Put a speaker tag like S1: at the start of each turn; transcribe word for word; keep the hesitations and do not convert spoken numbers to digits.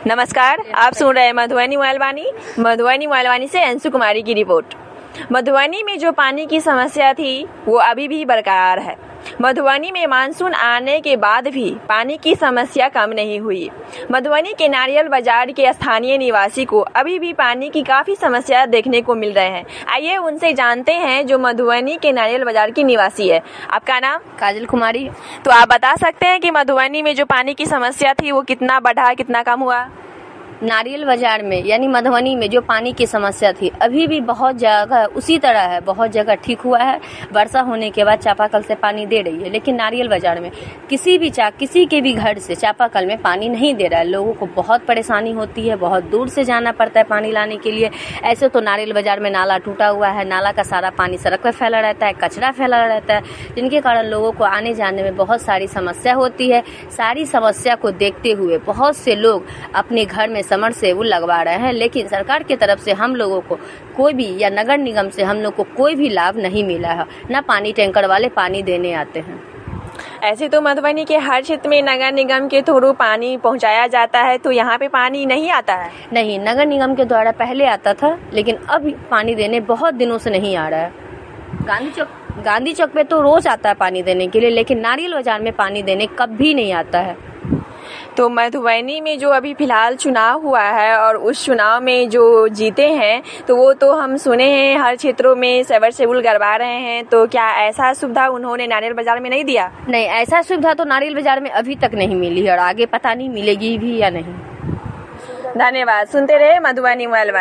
S1: नमस्कार, आप सुन रहे हैं मधुबनी मोबाइलवाणी। मधुबनी मोबाइलवाणी से अंशु कुमारी की रिपोर्ट। मधुबनी में जो पानी की समस्या थी वो अभी भी बरकरार है। मधुबनी में मानसून आने के बाद भी पानी की समस्या कम नहीं हुई। मधुबनी के नारियल बाजार के स्थानीय निवासी को अभी भी पानी की काफी समस्या देखने को मिल रहे हैं। आइए उनसे जानते हैं जो मधुबनी के नारियल बाजार की निवासी है। आपका नाम?
S2: काजल कुमारी।
S1: तो आप बता सकते हैं कि मधुबनी में जो पानी की समस्या थी वो कितना बढ़ा, कितना कम हुआ?
S2: नारियल बाजार में यानी मधुबनी में जो पानी की समस्या थी अभी भी बहुत जगह उसी तरह है, बहुत जगह ठीक हुआ है। वर्षा होने के बाद चापाकल से पानी दे रही है, लेकिन नारियल बाजार में किसी भी चा किसी के भी घर से चापाकल में पानी नहीं दे रहा है। लोगों को बहुत परेशानी होती है, बहुत दूर से जाना पड़ता है पानी लाने के लिए। ऐसे तो नारियल बाजार में नाला टूटा हुआ है, नाला का सारा पानी सड़क पर फैला रहता है, कचरा फैला रहता है, जिनके कारण लोगों को आने जाने में बहुत सारी समस्या होती है। सारी समस्या को देखते हुए बहुत से लोग अपने घर में समर से वो लगवा रहे हैं, लेकिन सरकार की तरफ से हम लोगों को कोई भी या नगर निगम से हम लोग को कोई भी लाभ नहीं मिला है। ना पानी टैंकर वाले पानी देने आते हैं।
S1: ऐसे तो मधुबनी के हर क्षेत्र में नगर निगम के थ्रू पानी पहुंचाया जाता है, तो यहाँ पे पानी नहीं आता है?
S2: नहीं, नगर निगम के द्वारा पहले आता था, लेकिन अब पानी देने बहुत दिनों से नहीं आ रहा है। गांधी चौक गांधी चौक पे तो रोज आता है पानी देने के लिए, लेकिन नारियल बाजार में पानी देने कभी नहीं आता है।
S1: तो मधुबनी में जो अभी फिलहाल चुनाव हुआ है और उस चुनाव में जो जीते हैं तो वो तो हम सुने हैं हर क्षेत्रों में सबमर्सिबल करवा रहे हैं, तो क्या ऐसा सुविधा उन्होंने नारियल बाजार में नहीं दिया?
S2: नहीं, ऐसा सुविधा तो नारियल बाजार में अभी तक नहीं मिली है और आगे पता नहीं मिलेगी भी या नहीं।
S1: धन्यवाद। सुनते रहे मधुबनी मोबाइलवाणी।